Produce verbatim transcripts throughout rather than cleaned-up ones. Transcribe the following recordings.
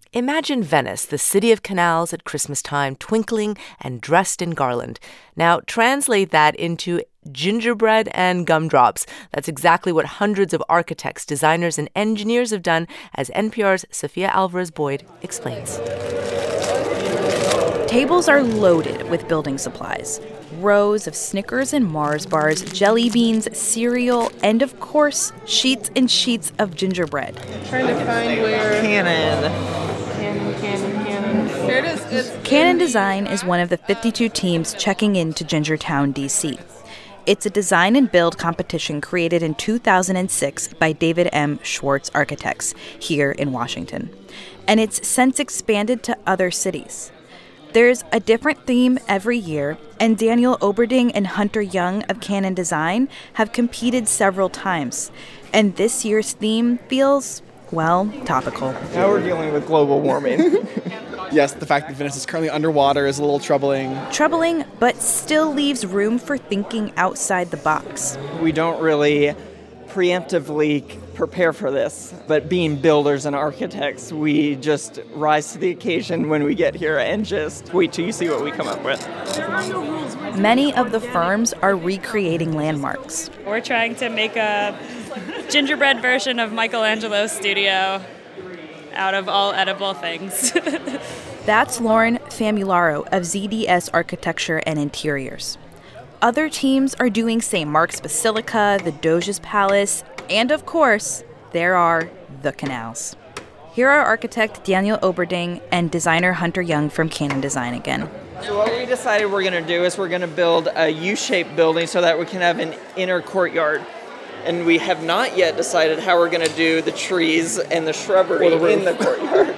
Imagine Venice, the city of canals at Christmas time, twinkling and dressed in garland. Now, translate that into gingerbread and gumdrops. That's exactly what hundreds of architects, designers, and engineers have done, as N P R's Sofia Alvarez-Boyd explains. Tables are loaded with building supplies. Rows of Snickers and Mars bars, jelly beans, cereal, and of course, sheets and sheets of gingerbread. I'm trying to find where... Cannon. Cannon, cannon, cannon. There it is. It's Cannon Design is one of the fifty-two teams checking into Gingertown, D C. It's a design and build competition created in two thousand six by David M. Schwartz Architects here in Washington. And it's since expanded to other cities. There's a different theme every year, and Daniel Oberding and Hunter Young of Cannon Design have competed several times. And this year's theme feels, well, topical. Now we're dealing with global warming. Yes, the fact that Venice is currently underwater is a little troubling. Troubling, but still leaves room for thinking outside the box. We don't really preemptively prepare for this, but being builders and architects, we just rise to the occasion when we get here and just wait till you see what we come up with. Many of the firms are recreating landmarks. We're trying to make a gingerbread version of Michelangelo's studio out of all edible things. That's Lauren Famularo of Z D S Architecture and Interiors. Other teams are doing Saint Mark's Basilica, the Doge's Palace, and of course, there are the canals. Here are architect Daniel Oberding and designer Hunter Young from Cannon Design again. So what we decided we're going to do is we're going to build a U-shaped building so that we can have an inner courtyard. And we have not yet decided how we're going to do the trees and the shrubbery Or the in the courtyard.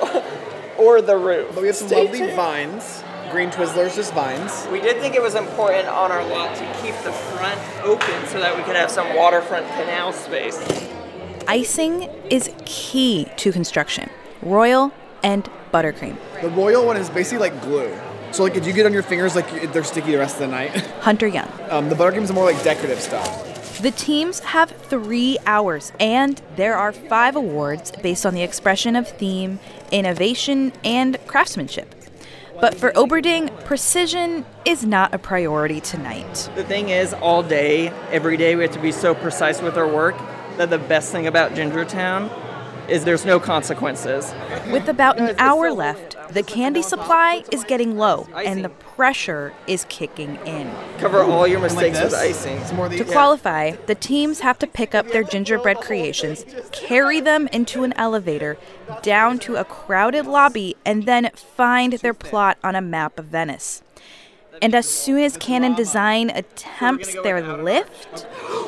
Or the roof. But we have some Stay lovely tuned. vines. Green Twizzlers, just vines. We did think it was important on our lot to keep the front open so that we could have some waterfront canal space. Icing is key to construction. Royal and buttercream. The royal one is basically like glue. So like if you get on your fingers, like they're sticky the rest of the night. Hunter Young. Um, the buttercream is more like decorative stuff. The teams have three hours, and there are five awards based on the expression of theme, innovation, and craftsmanship. But for Oberding, precision is not a priority tonight. The thing is, all day, every day, we have to be so precise with our work that the best thing about Gingertown is there's no consequences. With about an hour left, the candy supply is getting low, and the pressure is kicking in. Cover all your Like mistakes with this? icing. It's more the, To qualify, the teams have to pick up their gingerbread creations, carry them into an elevator, down to a crowded lobby, and then find their plot on a map of Venice. And as soon as Cannon Design attempts their lift...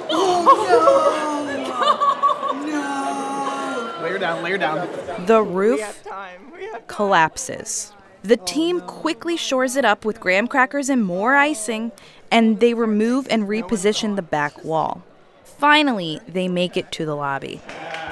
Layer down, layer down. The roof collapses. The team quickly shores it up with graham crackers and more icing, and they remove and reposition the back wall. Finally, they make it to the lobby.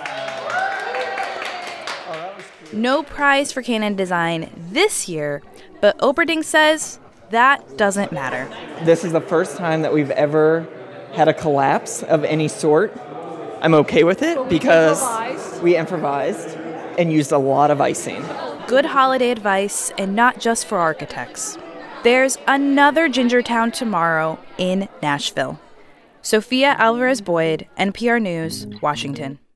No prize for Cannon Design this year, but Oberding says that doesn't matter. This is the first time that we've ever had a collapse of any sort. I'm okay with it because we improvised and used a lot of icing. Good holiday advice, and not just for architects. There's another Gingertown tomorrow in Nashville. Sofia Alvarez-Boyd, N P R News, Washington.